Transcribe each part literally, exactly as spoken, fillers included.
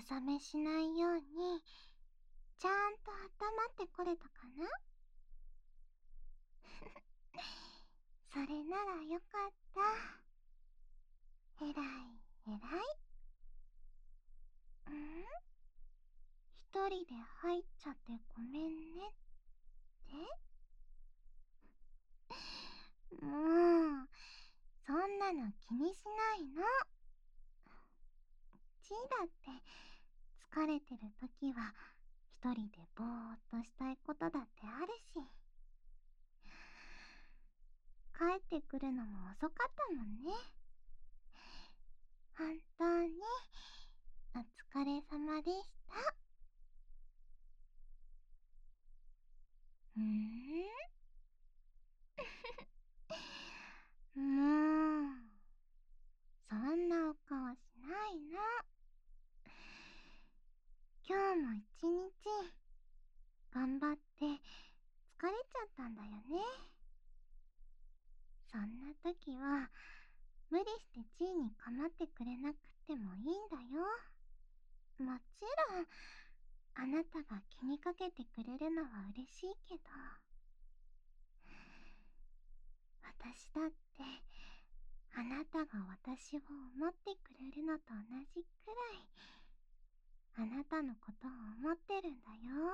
覚めしないように、ちゃんと温まってこれたかな？それならよかった。えらい、えらい。ん？一人で入っちゃってごめんねって？もう、そんなの気にしないの。ちーだって疲れてる時は一人でぼーっとしたいことだってあるし、帰ってくるのも遅かったもんね。本当にお疲れ様でした。うーんもう、そんなお顔しないの。今日も一日頑張って疲れちゃったんだよね。そんな時は無理してチーに構ってくれなくてもいいんだよ。もちろんあなたが気にかけてくれるのは嬉しいけど、私だってあなたが私を思ってくれるのと同じくらいあなたのことを思ってるんだよ。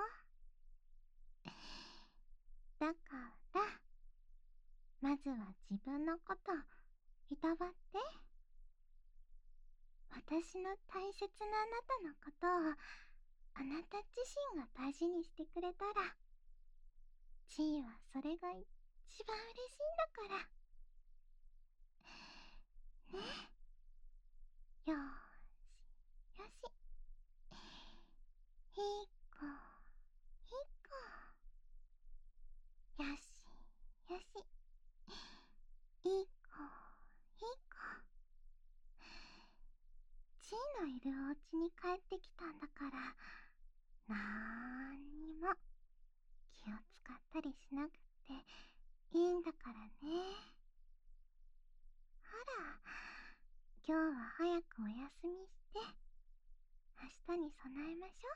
だからまずは自分のこといたわって。私の大切なあなたのことをあなた自身が大事にしてくれたら、チーはそれが一番嬉しいんだから。ね。よーし、よし。いい子、いい子。よし、よし。いい子、いい子。チーのいるお家に帰ってきたんだから、なーんにも気を使ったりしなくていいんだからね。ほら、今日は早くお休みして、明日に備えましょ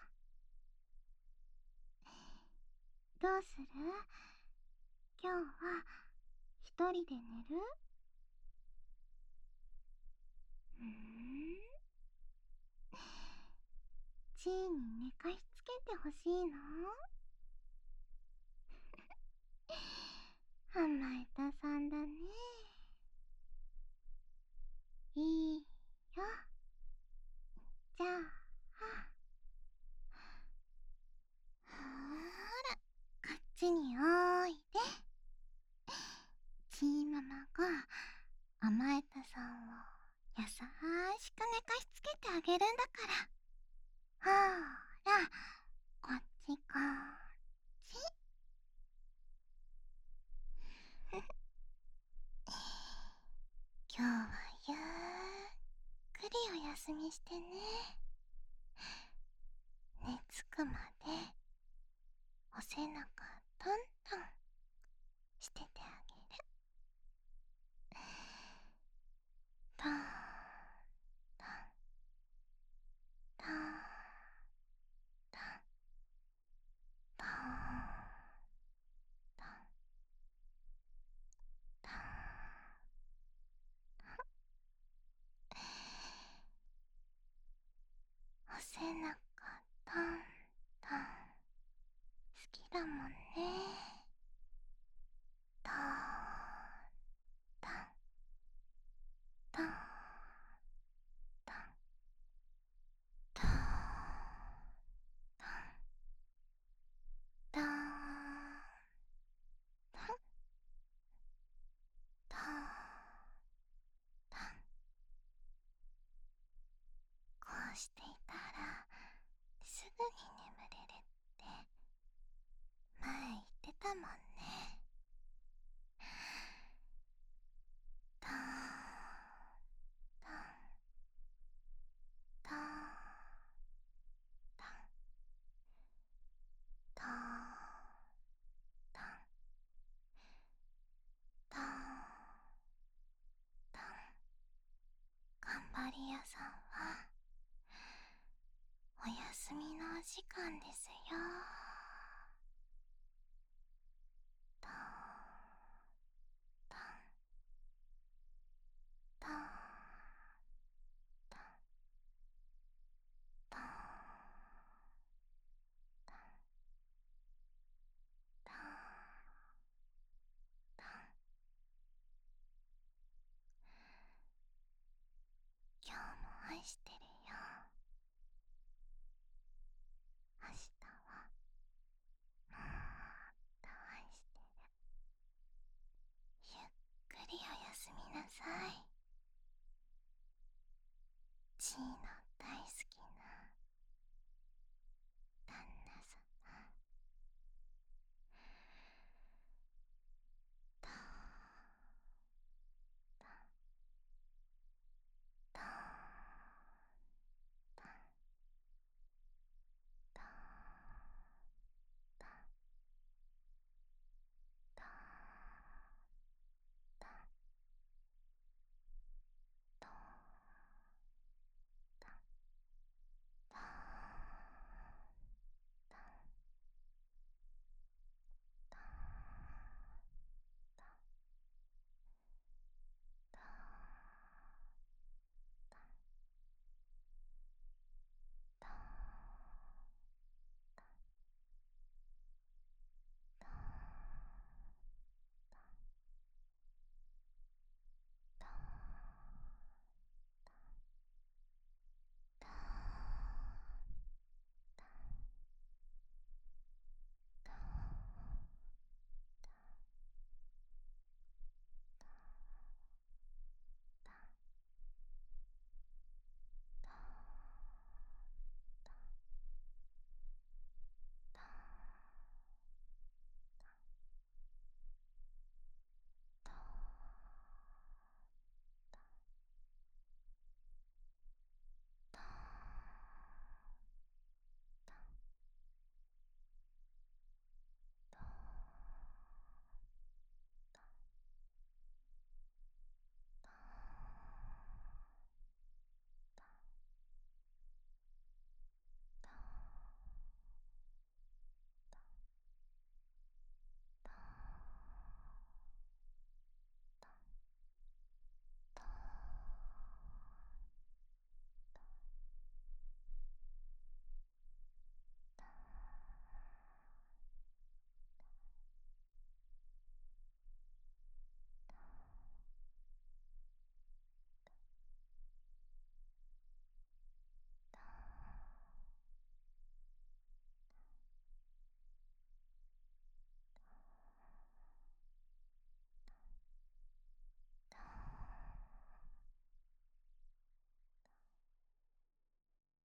う。どうする？今日は一人で寝る？うーんチーに寝かしつけてほしいの？甘えたさんだね。いいよ。じゃあ、ほーら、こっちにおいで。チーママが甘えたさんを優しく寝かしつけてあげるんだから。ほーら、こっちこっち。今日はゆっくりお休みしてね。寝つくまでお背中トントンしててあげる。トントントントントントントン。お背中トントン好きだもんね。